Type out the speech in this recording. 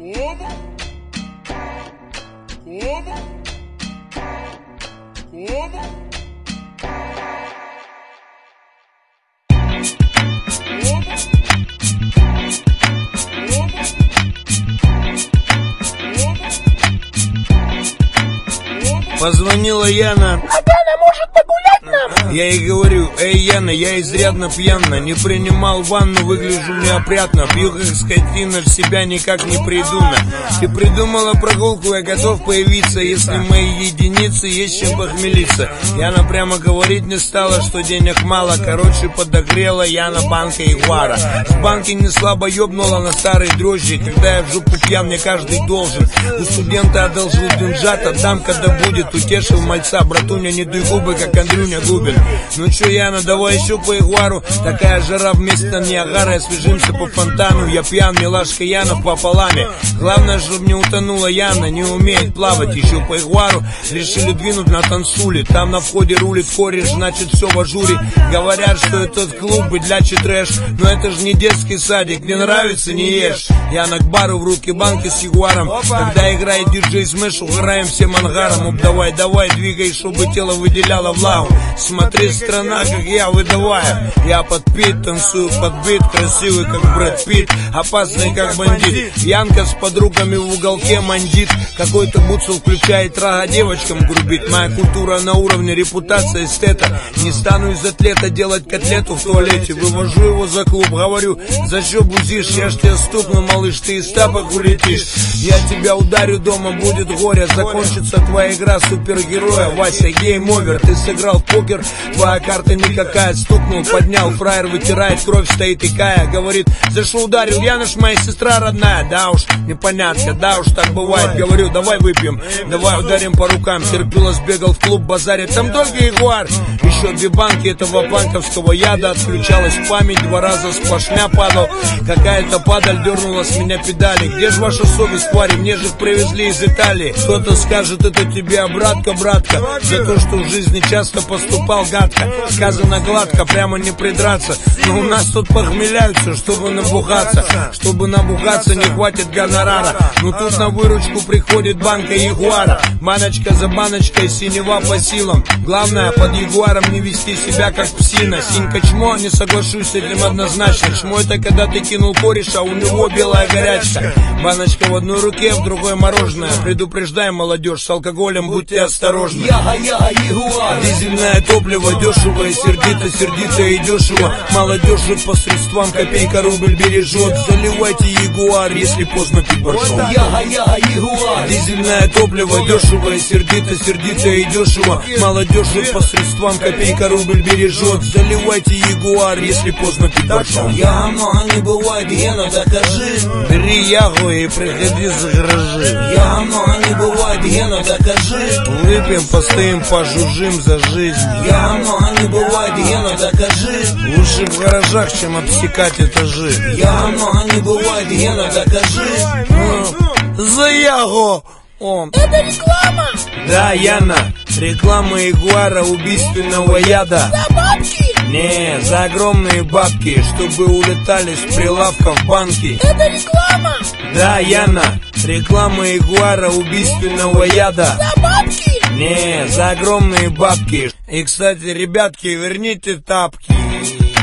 Позвонила Яна. Может погулять нам? Я ей говорю: эй, Яна, я изрядно пьяна, не принимал ванну, выгляжу неопрятно, пью как скотина, в себя никак не приду. Ты придумала прогулку, я готов появиться, если мои единицы есть чем похмелиться. Яна прямо говорить не стала, что денег мало, короче подогрела Яна банка Ягуара. С банки не слабо ёбнула на старые дрожжи, когда я в жопу пьян, мне каждый должен. У студента одолжил деньжат, отдам когда будет, утешил мальца, братуня, не дуй губы, как Андрюня Губин. Ну чё, Яна, давай еще по Ягуару, такая жара вместе на Ниагара, освежимся по фонтану, я пьян, милашка Яна пополами. Главное, чтобы не утонула Яна, не умеет плавать, еще по Ягуару решили двинуть на танцуле. Там на входе рулит кореш, значит все в ажуре. Говорят, что этот клуб быдлячий трэш, но это же не детский садик, не нравится, не ешь. Яна к бару, в руки банки с Ягуаром. Когда играет диджей Смэш, угораем всем ангаром. Давай, давай, двигай, чтобы тело выделяло влагу. Смотри, страна, как я выдаваю. Я подпит, танцую под бит, красивый, как Брэд Питт, опасный, как бандит. Янка с подругами в уголке мандит. Какой-то буцел включает рога, девочкам грубит. Моя культура на уровне репутация эстета. Не стану из атлета делать котлету в туалете. Вывожу его за клуб, говорю: за что бузишь? Я ж тебя стукну, малыш, ты из тапок улетишь. Я тебя ударю, дома будет горе. Закончится твоя игра супергероя. Вася, гейм-овер, ты сыграл в покер, твоя карта никакая. Стукнул, поднял, фраер вытирает кровь, стоит и кая. Говорит: за что ударил? Яна ж моя сестра родная. Да уж, непонятно, да уж так бывает. Говорю: давай выпьем, давай ударим по рукам. Терпила, сбегал в клуб, базарит, там только Ягуар. Еще 2 банки этого банковского яда. Отключалась память, 2 раза сплошня падал. Какая-то падаль дернула с меня педали. Где ж ваша совесть, твари? Мне же привезли из Италии. Кто-то скажет: это тебе обратка, братка, за то, что в жизни часто поступал гадко. Сказано гладко, прямо не придраться. Но у нас тут похмеляются, чтобы набухаться. Чтобы набухаться, не хватит гонорара. Но тут на выручку приходит банка Ягуара. Баночка за баночкой, синева по силам. Главное, под Ягуаром не вести себя как псина. Синька чмо, не соглашусь с этим однозначно. Чмо это когда ты кинул кореша, у него белая горячка. Баночка в одной руке, в другой мороженое. Предупреждаем молодежь, с алкоголем будьте осторожны. Ягуар. Дизельное топливо дешево и сердито, сердито и дешево. Молодежь живет по средствам, копейка рубль бережет. Заливайте Ягуар, если поздно пить боржом. Ягуар. Дизельное топливо дешево и сердито, сердито и дешево. Молодежь живет по средствам, копейка рубль бережет. Заливайте Ягуар, если поздно пить боржом. Яна, не бывает, Гена, докажи. Бери Ягу и приходи за гаражи. Яна, не бывает, Гена, докажи. Выпьем, постоим, пожужжим за жизнь. Яна, не бывает, Гена, докажи. Лучше в гаражах, чем обсекать этажи. Яна, не бывает, Гена, докажи. За Ягу! О. Это реклама? Да, Яна, реклама Ягуара убийственного яда. За бабки? Не, за огромные бабки, чтобы улетали с прилавков банки. Это реклама? Да, Яна, реклама Ягуара убийственного яда. За бабки? Не, за огромные бабки. И, кстати, ребятки, верните тапки.